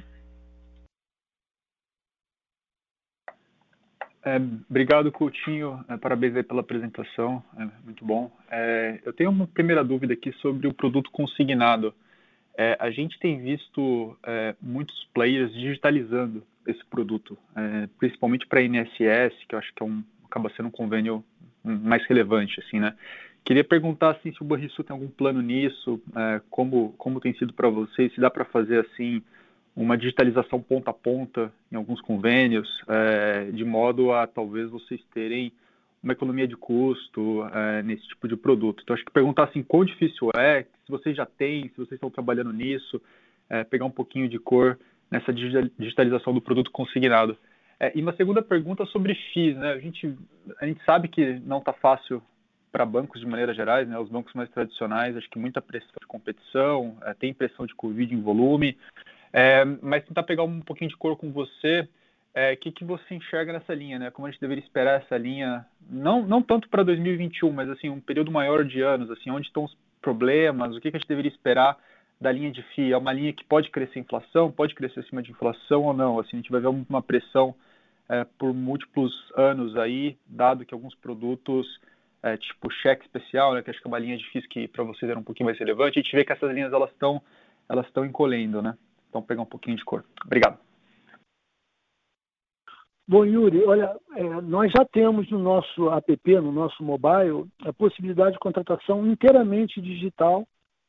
Obrigado, Coutinho. Parabéns aí pela apresentação. Muito bom. Eu tenho uma primeira dúvida aqui sobre o produto consignado. A gente tem visto muitos players digitalizando esse produto, principalmente para INSS, que eu acho que acaba sendo um convênio mais relevante, assim, né? Queria perguntar assim, se o Banrisul tem algum plano nisso, como tem sido para vocês, se dá para fazer assim uma digitalização ponta a ponta em alguns convênios, de modo a talvez vocês terem uma economia de custo nesse tipo de produto. Então, acho que perguntar assim, quão difícil se vocês já têm, se vocês estão trabalhando nisso, pegar um pouquinho de cor nessa digitalização do produto consignado. E uma segunda pergunta sobre FIIs, né? A gente sabe que não está fácil para bancos de maneira gerais, né? Os bancos mais tradicionais, acho que muita pressão de competição, tem pressão de Covid em volume, mas tentar pegar um pouquinho de cor com você, que você enxerga nessa linha, né? Como a gente deveria esperar essa linha, não tanto para 2021, mas assim, um período maior de anos, assim, onde estão os problemas, o que a gente deveria esperar da linha de FII? É uma linha que pode crescer inflação, pode crescer acima de inflação ou não? Assim, a gente vai ver uma pressão por múltiplos anos aí, dado que alguns produtos, tipo cheque especial, né, que acho que é uma linha de FIIs que para vocês era um pouquinho mais relevante, a gente vê que essas linhas elas estão encolhendo, né? Então, pegar um pouquinho de cor. Obrigado. Bom, Yuri, olha, nós já temos no nosso app, no nosso mobile, a possibilidade de contratação inteiramente digital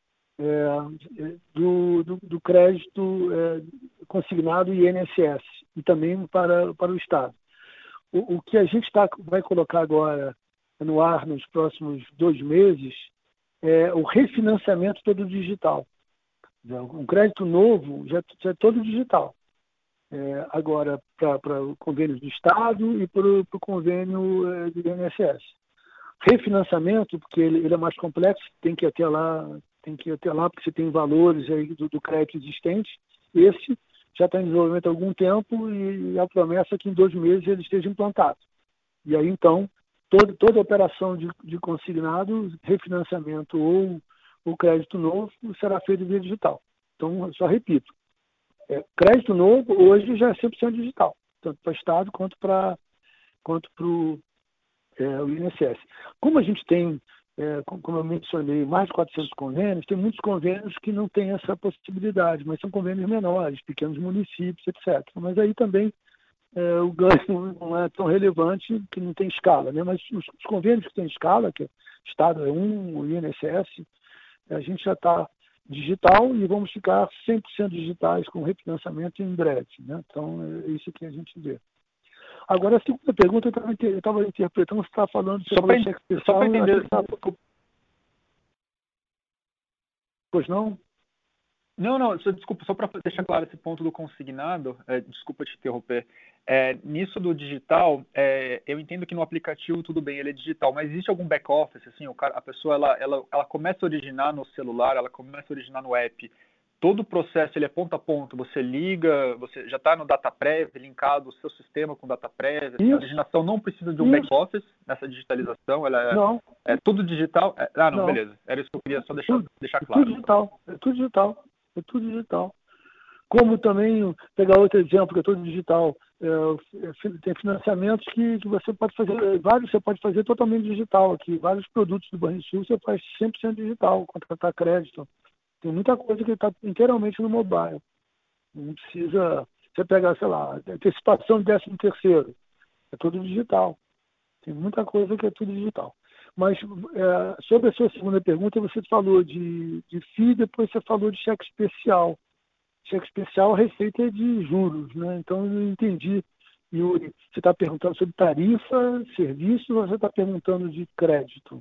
do crédito consignado e INSS, e também para o Estado. O que a gente vai colocar agora no ar nos próximos 2 meses é o refinanciamento todo digital. Um crédito novo já é todo digital. Agora, para o convênio do Estado e para o convênio do INSS. Refinanciamento, porque ele é mais complexo, tem que ir até lá, porque você tem valores aí do crédito existente. Esse já está em desenvolvimento há algum tempo e a promessa é que em 2 meses ele esteja implantado. E aí, então, toda operação de consignado, refinanciamento ou crédito novo será feito via digital. Então, só repito, crédito novo hoje já é 100% digital, tanto para o Estado quanto para o INSS. Como a gente tem, como eu mencionei, mais de 400 convênios, tem muitos convênios que não têm essa possibilidade, mas são convênios menores, pequenos municípios, etc. Mas aí também o ganho não é tão relevante, que não tem escala, né? Mas os convênios que têm escala, que o Estado é o INSS, a gente já está digital e vamos ficar 100% digitais com refinanciamento em breve, né? Então, é isso que a gente vê. Agora, a segunda pergunta, eu estava interpretando, você está falando sobre cheque especial. Só para entender. Pois não? Não, desculpa, só para deixar claro esse ponto do consignado, desculpa te interromper. Nisso do digital, eu entendo que no aplicativo tudo bem, ele é digital, mas existe algum back-office, assim, a pessoa ela começa a originar no celular, ela começa a originar no app, todo o processo ele é ponto a ponto, você liga, você já está no DataPrev, linkado o seu sistema com DataPrev, a originação não precisa de um back-office nessa digitalização, ela é tudo digital? Não, beleza, era isso que eu queria só deixar claro. É tudo digital. Como também, pegar outro exemplo, que é todo digital, tem financiamentos que você pode fazer, você pode fazer totalmente digital aqui, vários produtos do Banrisul você faz 100% digital, contratar crédito. Tem muita coisa que está inteiramente no mobile. Não precisa, você pegar, sei lá, antecipação de 13º, é tudo digital. Tem muita coisa que é tudo digital. Mas sobre a sua segunda pergunta, você falou de FII, depois você falou de cheque especial. Cheque especial, a receita é de juros, né? Então, eu não entendi. Yuri, você está perguntando sobre tarifa, serviço, ou você está perguntando de crédito?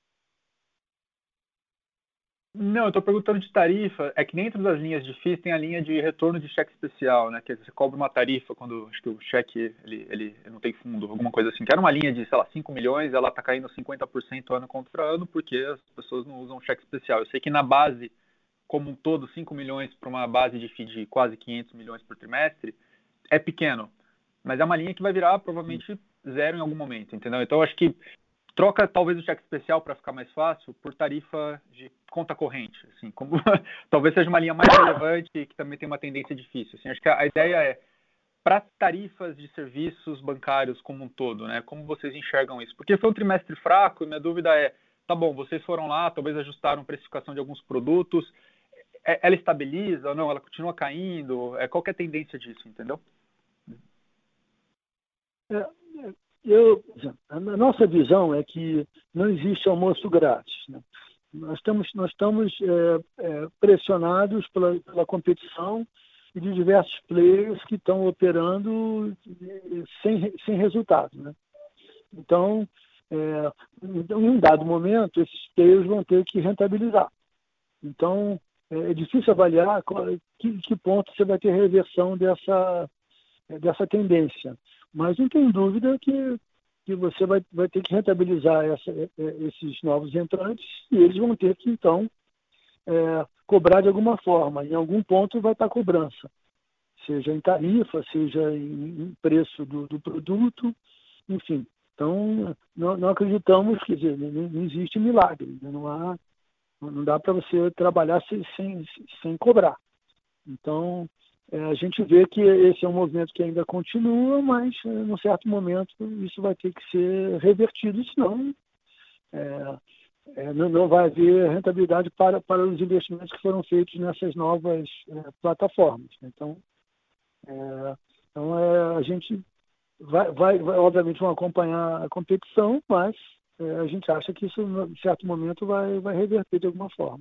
Não, eu estou perguntando de tarifa. É que dentro das linhas de FIIs tem a linha de retorno de cheque especial, né? Que você cobra uma tarifa quando acho que o cheque ele não tem fundo, alguma coisa assim. Que era uma linha de, sei lá, 5 milhões, ela está caindo 50% ano contra ano porque as pessoas não usam cheque especial. Eu sei que na base, como um todo, 5 milhões para uma base de FII de quase 500 milhões por trimestre é pequeno. Mas é uma linha que vai virar provavelmente zero em algum momento, entendeu? Então, acho que troca talvez o cheque especial para ficar mais fácil por tarifa de conta corrente, assim, como talvez seja uma linha mais relevante e que também tem uma tendência difícil. Assim, acho que a ideia é para tarifas de serviços bancários como um todo, né? Como vocês enxergam isso? Porque foi um trimestre fraco e minha dúvida é, tá bom, vocês foram lá, talvez ajustaram a precificação de alguns produtos, ela estabiliza ou não? Ela continua caindo? Qual que é a tendência disso, entendeu? A nossa visão é que não existe almoço grátis, né? Nós estamos pressionados pela competição e de diversos players que estão operando sem resultado, né? Então, em um dado momento, esses players vão ter que rentabilizar. Então, é difícil avaliar que ponto você vai ter reversão dessa tendência. Mas não tem dúvida que você vai ter que rentabilizar esses novos entrantes e eles vão ter que, então, cobrar de alguma forma. Em algum ponto vai estar a cobrança, seja em tarifa, seja em preço do produto, enfim. Então, não acreditamos, quer dizer, não existe milagre, né? Não dá para você trabalhar sem cobrar. Então, a gente vê que esse é um movimento que ainda continua, mas, num certo momento, isso vai ter que ser revertido, senão não vai haver rentabilidade para os investimentos que foram feitos nessas novas plataformas. Então, a gente vai, obviamente, vão acompanhar a competição, mas a gente acha que isso, em certo momento, vai reverter de alguma forma.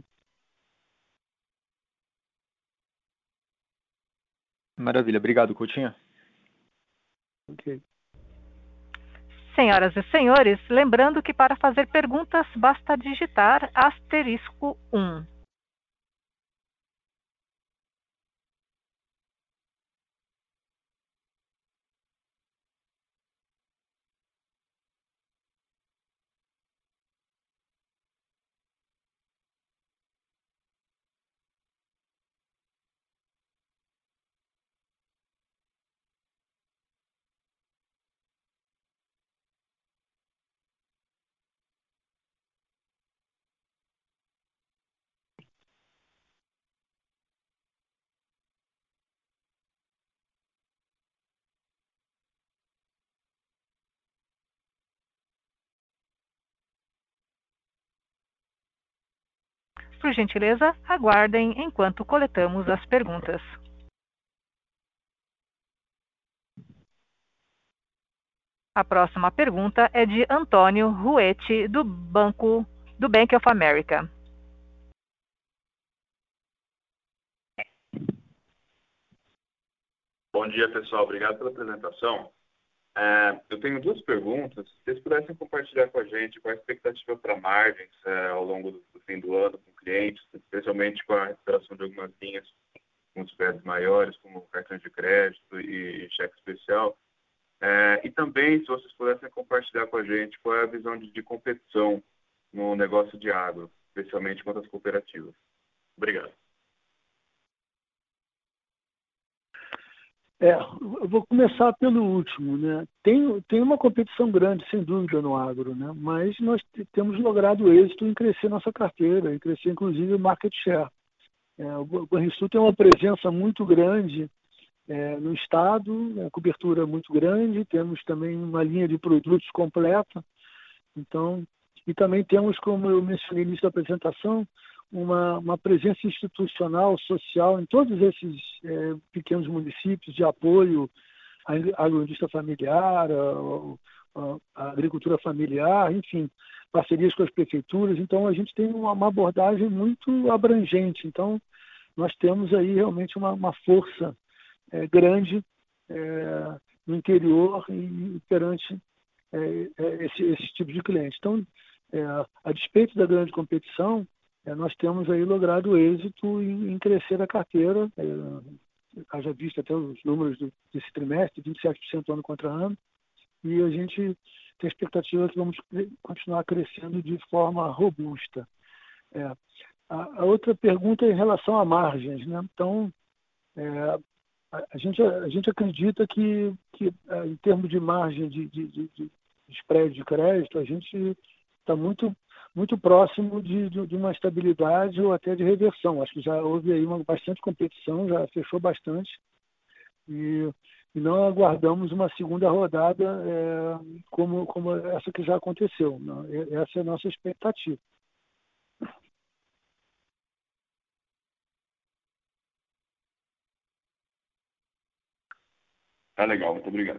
Maravilha. Obrigado, Coutinho. Ok. Senhoras e senhores, lembrando que para fazer perguntas basta digitar *1. Por gentileza, aguardem enquanto coletamos as perguntas. A próxima pergunta é de Antônio Ruete, do Bank of America. Bom dia, pessoal. Obrigado pela apresentação. Eu tenho duas perguntas. Se vocês pudessem compartilhar com a gente qual a expectativa para margens ao longo do fim do ano com clientes, especialmente com a recuperação de algumas linhas com os spreads maiores, como cartão de crédito e cheque especial. E também, se vocês pudessem compartilhar com a gente qual é a visão de competição no negócio de agro, especialmente contra as cooperativas. Obrigado. Eu vou começar pelo último, né? Tem uma competição grande, sem dúvida, no agro, né? Mas nós temos logrado êxito em crescer nossa carteira, em crescer, inclusive, o market share. O Banrisul tem uma presença muito grande no estado, cobertura muito grande, temos também uma linha de produtos completa. Então, e também temos, como eu mencionei no início da apresentação, uma presença institucional, social, em todos esses pequenos municípios de apoio à agroindústria familiar, à agricultura familiar, enfim, parcerias com as prefeituras. Então, a gente tem uma abordagem muito abrangente. Então, nós temos aí realmente uma força grande no interior e perante esse tipo de cliente. Então, a despeito da grande competição, nós temos aí logrado êxito em crescer a carteira, haja visto até os números desse trimestre, 27% ano contra ano, e a gente tem expectativa que vamos continuar crescendo de forma robusta. A outra pergunta é em relação a margens, né? Então, a gente acredita que em termos de margem de spread de crédito, a gente está muito próximo de uma estabilidade ou até de reversão. Acho que já houve aí bastante competição, já fechou bastante, e não aguardamos uma segunda rodada como essa que já aconteceu. Não, essa é a nossa expectativa. Tá legal, muito obrigado.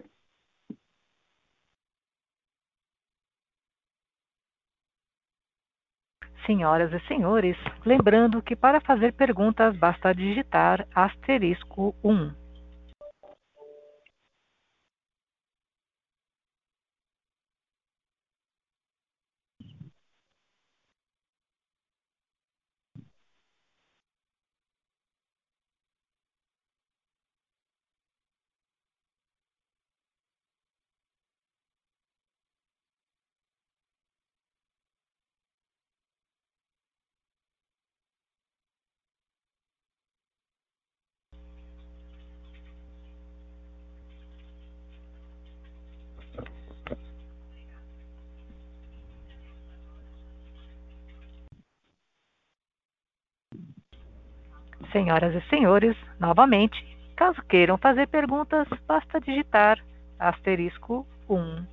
Senhoras e senhores, lembrando que para fazer perguntas basta digitar *1. Senhoras e senhores, novamente, caso queiram fazer perguntas, basta digitar *1.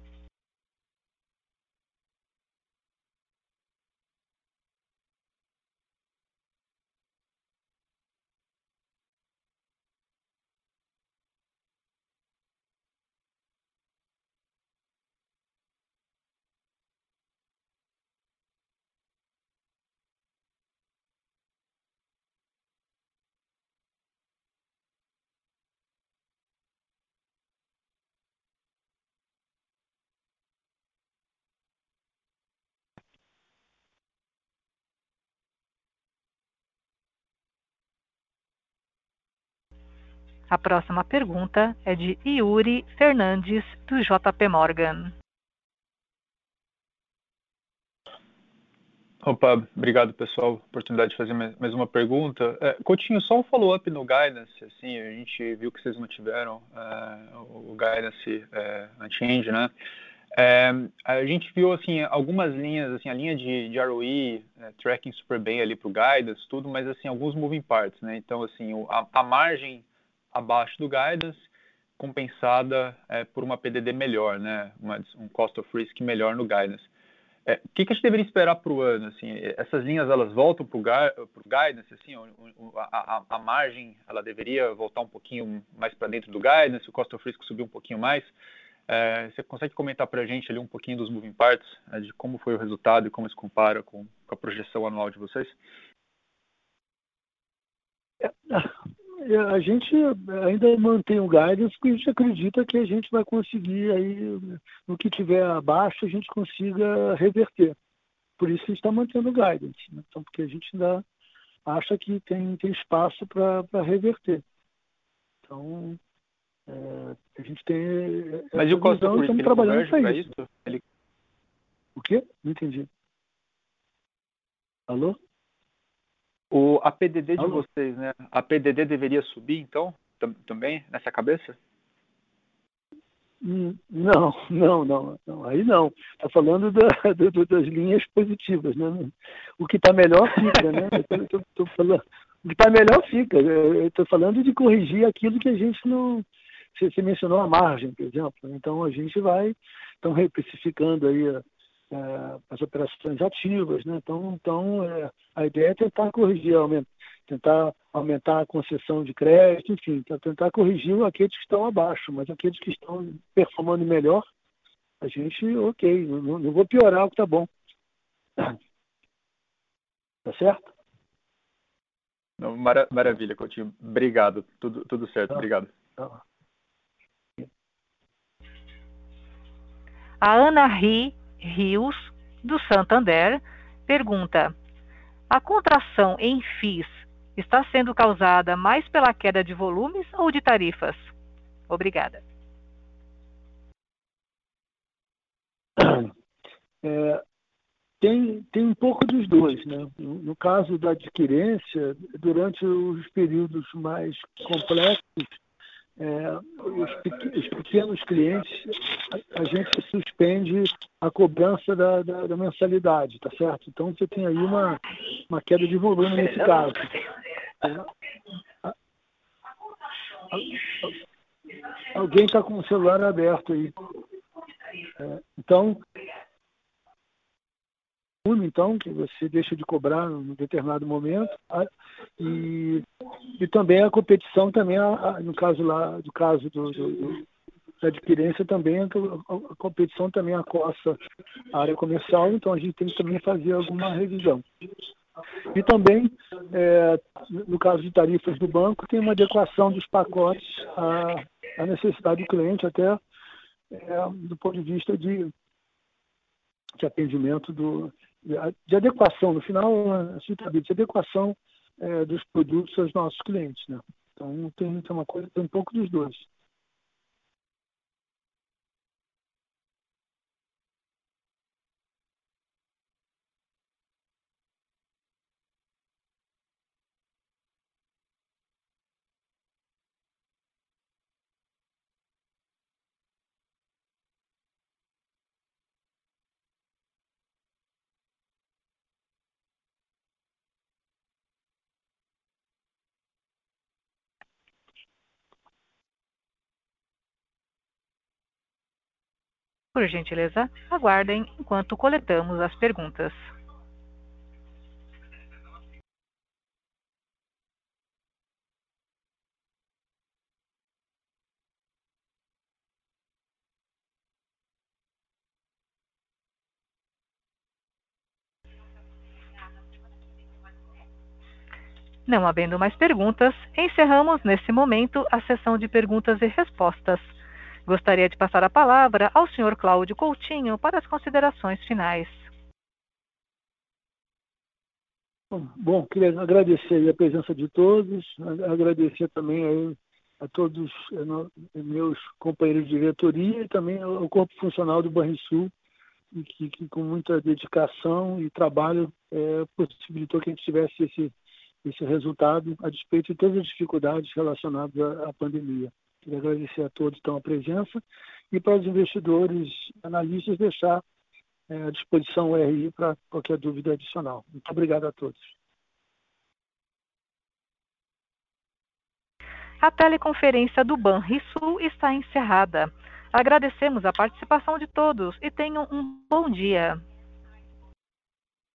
A próxima pergunta é de Yuri Fernandes, do JP Morgan. Opa, obrigado pessoal, oportunidade de fazer mais uma pergunta. Coutinho, só um follow-up no guidance, assim, a gente viu que vocês mantiveram o guidance unchanged, né? A gente viu assim algumas linhas, assim, a linha de ROE tracking super bem ali para o guidance, tudo, mas assim alguns moving parts, né? Então assim a margem abaixo do guidance compensada por uma PDD melhor, né? Um cost of risk melhor no guidance. O que a gente deveria esperar para o ano? Assim, essas linhas elas voltam para o guidance, assim, a margem ela deveria voltar um pouquinho mais para dentro do guidance, o cost of risk subir um pouquinho mais. Você consegue comentar para a gente ali um pouquinho dos moving parts, de como foi o resultado e como se compara com a projeção anual de vocês? A gente ainda mantém o guidance porque a gente acredita que a gente vai conseguir aí, no que tiver abaixo, a gente consiga reverter. Por isso que a gente está mantendo o guidance, né? Então, porque a gente ainda acha que tem espaço para reverter. Então, a gente tem Mas e o cost of risk, estamos ele trabalhando converge para isso? O quê? Não entendi. Alô? A PDD de vocês, né? A PDD deveria subir, então, também, nessa cabeça? Não. Aí não. Está falando das linhas positivas, né? O que está melhor fica, né? Tô falando, o que está melhor fica. Eu estou falando de corrigir aquilo que a gente não... Você mencionou a margem, por exemplo. Então, a gente vai... Estão reprecificando aí as operações ativas, né? Então a ideia é tentar corrigir, tentar aumentar a concessão de crédito, enfim, tentar corrigir aqueles que estão abaixo, mas aqueles que estão performando melhor, a gente, ok, não vou piorar o que está bom. Tá certo? Não, maravilha, Coutinho. Obrigado. Tudo certo, obrigado. Tá. A Ana Rios, do Santander, pergunta: a contração em FIIs está sendo causada mais pela queda de volumes ou de tarifas? Obrigada. Tem um pouco dos dois, né? No caso da adquirência, durante os períodos mais complexos, os pequenos clientes, a gente suspende a cobrança da mensalidade, tá certo? Então você tem aí uma queda de volume nesse caso. Alguém está com o celular aberto aí. Então, que você deixa de cobrar num determinado momento, e também a competição também, no caso lá, do caso da adquirência também, a competição também acossa a área comercial, então a gente tem que também fazer alguma revisão. E também, no caso de tarifas do banco, tem uma adequação dos pacotes à necessidade do cliente, até do ponto de vista de atendimento, de adequação, no final, de adequação dos produtos aos nossos clientes, né? Então, tem uma coisa, tem um pouco dos dois. Por gentileza, aguardem enquanto coletamos as perguntas. Não havendo mais perguntas, encerramos nesse momento a sessão de perguntas e respostas. Gostaria de passar a palavra ao Sr. Cláudio Coutinho para as considerações finais. Bom, queria agradecer aí a presença de todos, agradecer também aí a todos meus companheiros de diretoria e também ao corpo funcional do Banrisul, que com muita dedicação e trabalho possibilitou que a gente tivesse esse resultado, a despeito de todas as dificuldades relacionadas à pandemia. Queria agradecer a todos então a presença e para os investidores, analistas, deixar à disposição o RI para qualquer dúvida adicional. Muito obrigado a todos. A teleconferência do Banrisul está encerrada. Agradecemos a participação de todos e tenham um bom dia.